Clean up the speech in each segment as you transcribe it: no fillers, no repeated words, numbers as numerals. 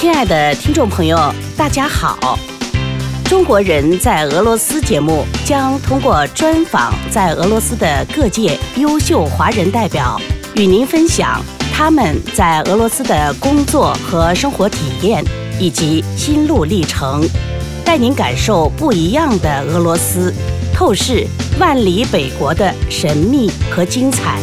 亲爱的听众朋友，大家好。中国人在俄罗斯节目将通过专访在俄罗斯的各界优秀华人代表，与您分享他们在俄罗斯的工作和生活体验以及心路历程，带您感受不一样的俄罗斯，透视万里北国的神秘和精彩。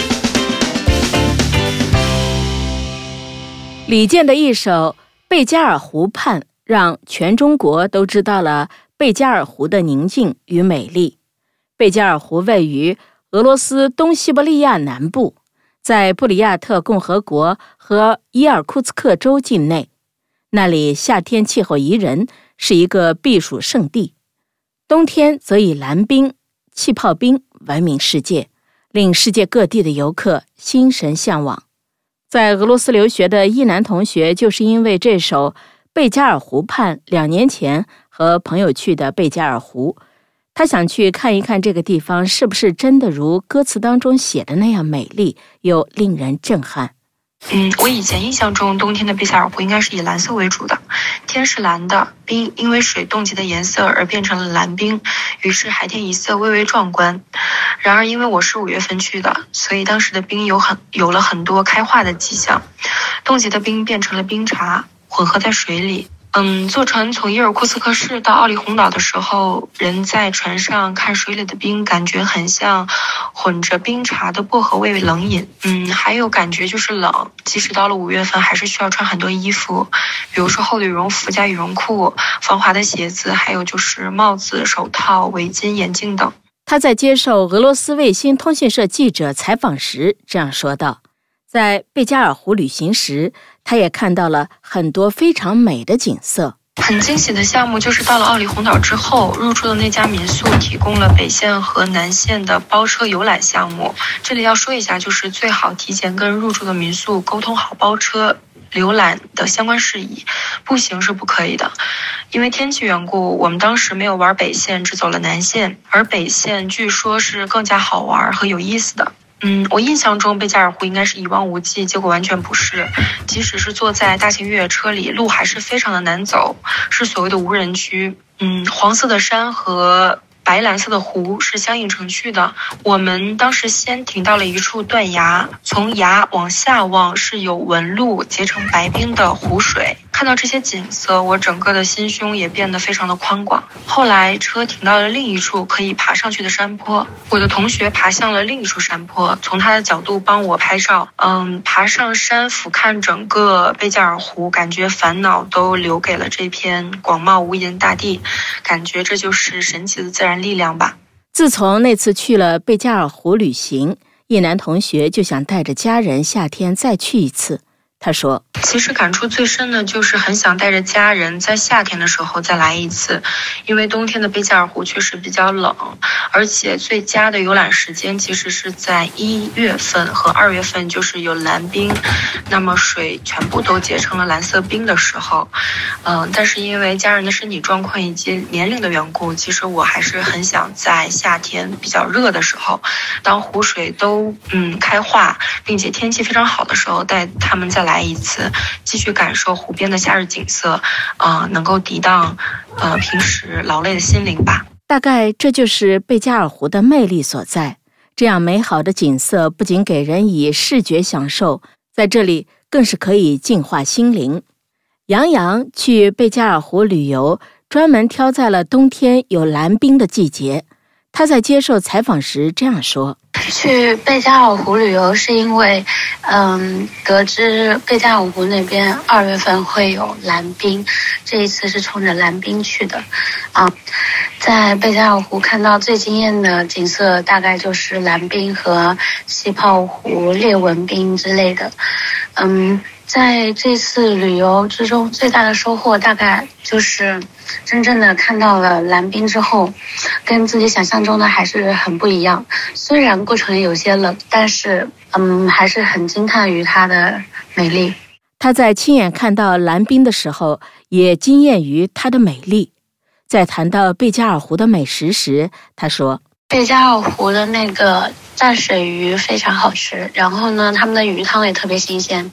李健的一首《贝加尔湖畔》让全中国都知道了贝加尔湖的宁静与美丽。贝加尔湖位于俄罗斯东西伯利亚南部，在布里亚特共和国和伊尔库茨克州境内。那里夏天气候宜人，是一个避暑胜地，冬天则以蓝冰、气泡冰闻名世界，令世界各地的游客心神向往。在俄罗斯留学的一男同学就是因为这首贝加尔湖畔2年前和朋友去的贝加尔湖，他想去看一看这个地方是不是真的如歌词当中写的那样美丽又令人震撼。 我以前印象中冬天的贝加尔湖应该是以蓝色为主的，天是蓝的，冰因为水冻结的颜色而变成了蓝冰，于是海天一色，蔚为壮观。然而因为我是5月份去的，所以当时的冰有了很多开化的迹象，冻结的冰变成了冰碴，混合在水里。坐船从伊尔库茨克市到奥里洪岛的时候，人在船上看水里的冰，感觉很像混着冰碴的薄荷味冷饮。还有感觉就是冷，即使到了5月份还是需要穿很多衣服，比如说厚的羽绒服加羽绒裤、防滑的鞋子，还有就是帽子、手套、围巾、眼镜等。 他在接受俄罗斯卫星通讯社记者采访时这样说道，在贝加尔湖旅行时，他也看到了很多非常美的景色。 很惊喜的项目就是到了奥里洪岛之后，入住的那家民宿提供了北线和南线的包车游览项目。这里要说一下，就是最好提前跟入住的民宿沟通好包车游览的相关事宜，步行是不可以的。因为天气缘故，我们当时没有玩北线，只走了南线，而北线据说是更加好玩和有意思的。我印象中贝加尔湖应该是一望无际，结果完全不是。即使是坐在大型越野车里，路还是非常的难走，是所谓的无人区。黄色的山和白蓝色的湖是相映成趣的。我们当时先停到了一处断崖，从崖往下望是有纹路结成白冰的湖水。看到这些景色，我整个的心胸也变得非常的宽广。后来车停到了另一处可以爬上去的山坡，我的同学爬向了另一处山坡，从他的角度帮我拍照。爬上山俯瞰整个贝加尔湖，感觉烦恼都留给了这片广袤无垠大地，感觉这就是神奇的自然力量吧。 自从那次去了贝加尔湖旅行，一男同学就想带着家人夏天再去一次。他说， 其实感触最深的就是很想带着家人在夏天的时候再来一次，因为冬天的贝加尔湖确实比较冷，而且最佳的游览时间其实是在1月份和2月份，就是有蓝冰，那么水全部都结成了蓝色冰的时候。但是因为家人的身体状况以及年龄的缘故，其实我还是很想在夏天比较热的时候，当湖水都开化并且天气非常好的时候，带他们再来一次，继续感受湖边的夏日景色，能够抵挡平时劳累的心灵吧。 大概这就是贝加尔湖的魅力所在。这样美好的景色不仅给人以视觉享受，在这里更是可以净化心灵。杨洋去贝加尔湖旅游，专门挑在了冬天有蓝冰的季节。他在接受采访时这样说， 去贝加尔湖旅游是因为得知贝加尔湖那边2月份会有蓝冰，这一次是冲着蓝冰去的。在贝加尔湖看到最惊艳的景色大概就是蓝冰和气泡湖、裂纹冰之类的。在这次旅游之中最大的收获大概就是真正的看到了蓝冰之后，跟自己想象中的还是很不一样。虽然过程有些冷，但是还是很惊叹于它的美丽。 他在亲眼看到蓝冰的时候，也惊艳于它的美丽。在谈到贝加尔湖的美食时，他说， 贝加尔湖的那个淡水鱼非常好吃，然后呢，他们的鱼汤也特别新鲜。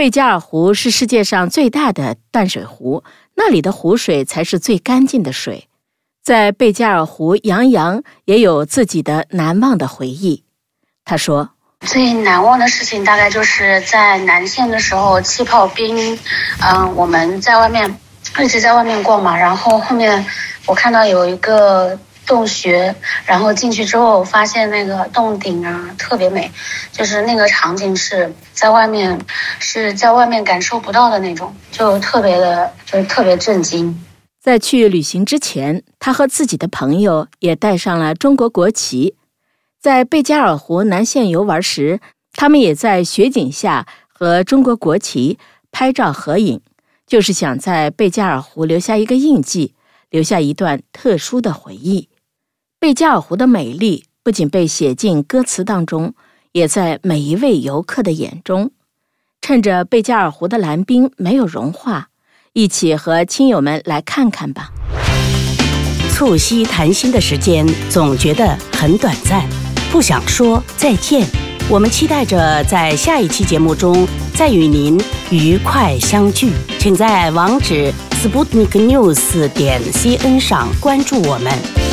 贝加尔湖是世界上最大的淡水湖，那里的湖水才是最干净的水。在贝加尔湖，杨洋也有自己的难忘的回忆。他说， 最难忘的事情大概就是在南线的时候，气泡冰，我们一直在外面逛嘛，然后后面我看到有一个洞穴，然后进去之后发现那个洞顶啊特别美，就是那个场景是在外面感受不到的那种，就特别震惊。 在去旅行之前，他和自己的朋友也带上了中国国旗。在贝加尔湖南线游玩时，他们也在雪景下和中国国旗拍照合影，就是想在贝加尔湖留下一个印记，留下一段特殊的回忆。贝加尔湖的美丽不仅被写进歌词当中，也在每一位游客的眼中。趁着贝加尔湖的蓝冰没有融化，一起和亲友们来看看吧。 促膝谈心的时间总觉得很短暂，不想说再见。我们期待着在下一期节目中再与您愉快相聚。请在网址 sputniknews.cn 上关注我们。